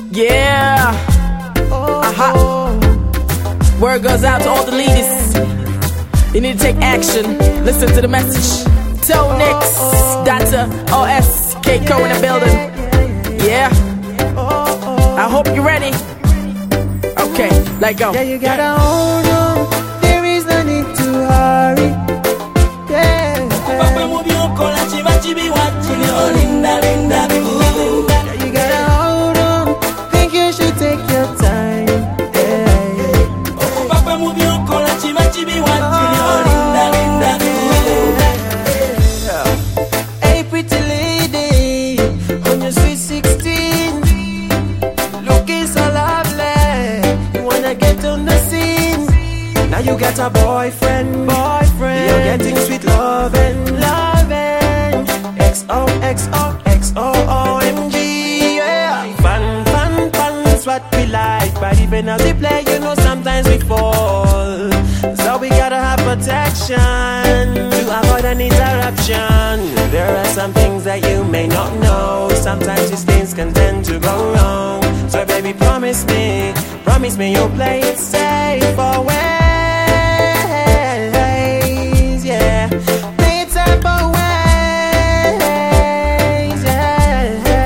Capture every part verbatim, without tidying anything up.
Yeah. Uh-huh. Word goes out to all the leaders. You need to take action. Listen to the message. Toe Nix, Doctor O S, K Co in the building. Yeah. I hope you're ready. Okay, let go. Yeah, you gotta hold on. There is no need to hurry. Yeah. Papa move your collar, chiva chibi watching you, Linda, Linda. Yeah, you gotta hold on. Think you should take your time. Yeah. Papa move your collar, chiva chibi watching you, Linda, Linda. Hey, pretty lady, on your sweet sixteen, looking so lovely. You wanna get on the scene. Now you got a boyfriend, boyfriend. You're getting sweet loving, loving. X O X O X O O M G, yeah. Fun, fun, fun, that's what we like. But even as we play, you know sometimes we fall. So we gotta have protection to avoid an interruption. There are some things that you may not know. Sometimes these things can tend to go wrong. So baby, promise me, promise me you'll play it safe always. Yeah, play it safe always. Yeah,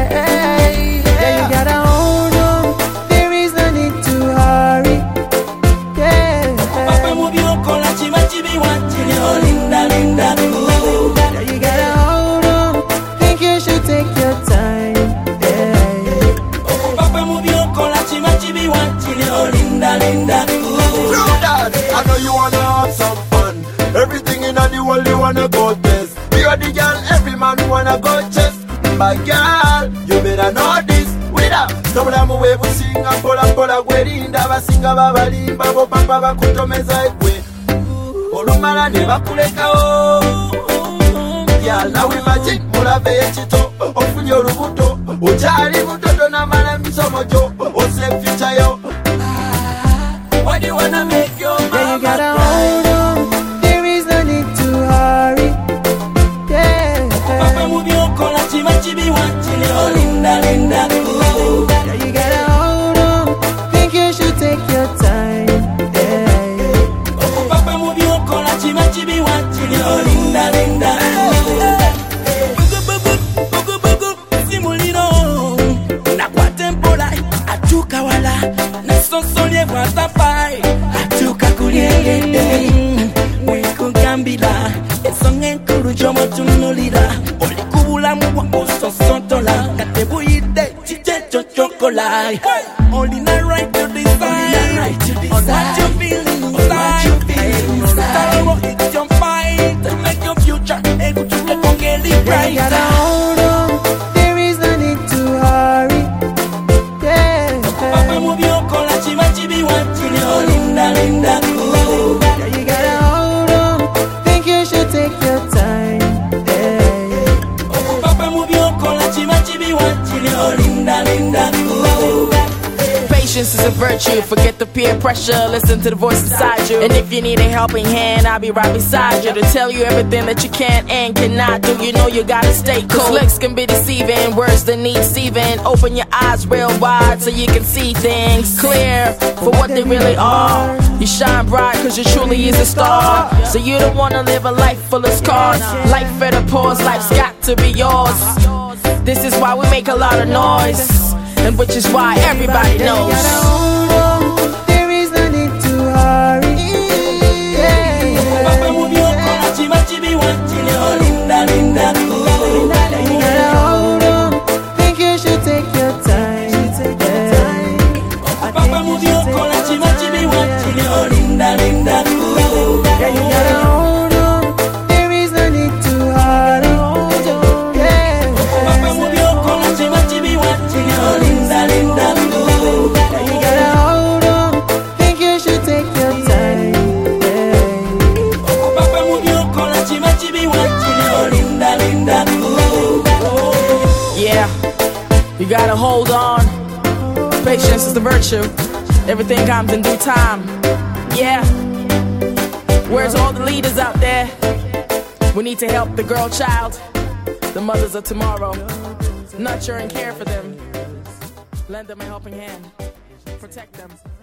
yeah, you gotta hold on. There is no need to hurry. Yeah. Papa move your collar, chiva chibi watching you, Linda, Linda. Yeah, you gotta hold on. Think you should take your time. Yeah. Papa move your collar, chiva chibi watching you, Linda, Linda. True that, I know you wanna have some fun. Everything in the world you wanna go test. You're the girl, every man wanna go chest. But girl, you better know this. Wida, sobra muwe businga pola pola gwerinda basinga babalimba bo papa bakutomeza ekwe. Olumala ne bakulekawo. Girl, now imagine mulave ekito ofunye olubuto. Ochali mutoto na mala misomo jo. Ose future yo. Why do you wanna make your mama Yeah, you gotta hold on. There is no need to hurry. Yeah. Papa move your collar, chiva chibi watching you, Linda, Linda. Yeah, you gotta hold on. Think you should take your time. Yeah. Papa move your collar, chiva chibi watching you, Linda, Linda. Bugu bugu, bugu bugu, simulino. Na kwa tempola, atuka wala. Na sonsolie wata pai, atuka kuliye. Mwiko gambila, esonge nkuru jomo tunulira. Oli kubula mwa ososontola, katebu ide chiche chochokola. Only na right to decide, on what you feel inside. Sorrow it's your fight, to make your future able to get on get it Yeah, you right. gotta hold on. There is no need to hurry. Yeah. Papa move your collar, chiva chibi watching you, Linda, Linda. Yeah, you gotta hold on. Think you should take your time. Yeah. Papa move your collar, chiva chibi watching you, Linda, Linda. Patience is a virtue. Forget the peer pressure. Listen to the voice inside you. And if you need a helping hand, I'll be right beside you to tell you everything that you can and cannot do. You know you gotta stay cool. Looks can be deceiving. Words that need deceiving. Open your eyes real wide so you can see things clear for what they really are. You shine bright cause you truly is a star. So you don't wanna live a life full of scars. Life at a pause, life's got to be yours. This is why we make a lot of noise. And which is why everybody knows. You gotta hold on. There is no need to hurry. Yeah. Papa move your collar, chiva chibi watching you, Linda, Linda. Yeah, you gotta hold on. Think you should take your time. Yeah. Papa move your collar, chiva chibi watching you, Linda, Linda. Yeah, you gotta hold on. There is no need to hurry. Yeah. Papa move your collar, chiva chibi watching you, Linda, Linda. Yeah, you gotta hold on. Think you should take your time. Yeah. Papa move your collar, chiva chibi watching you, Linda, Linda. Yeah, you gotta hold on. Patience is the virtue. Everything comes in due time. Yeah. Where's all the leaders out there? We need to help the girl child, the mothers of tomorrow. Nurture and care for them. Lend them a helping hand. Protect them.